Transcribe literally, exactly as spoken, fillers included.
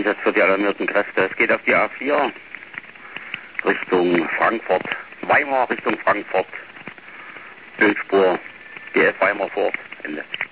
eingesetzt für die alarmierten Kräfte. Es geht auf die A vier Richtung Frankfurt, Weimar Richtung Frankfurt, Bildspur, B F Weimar Fort, Ende.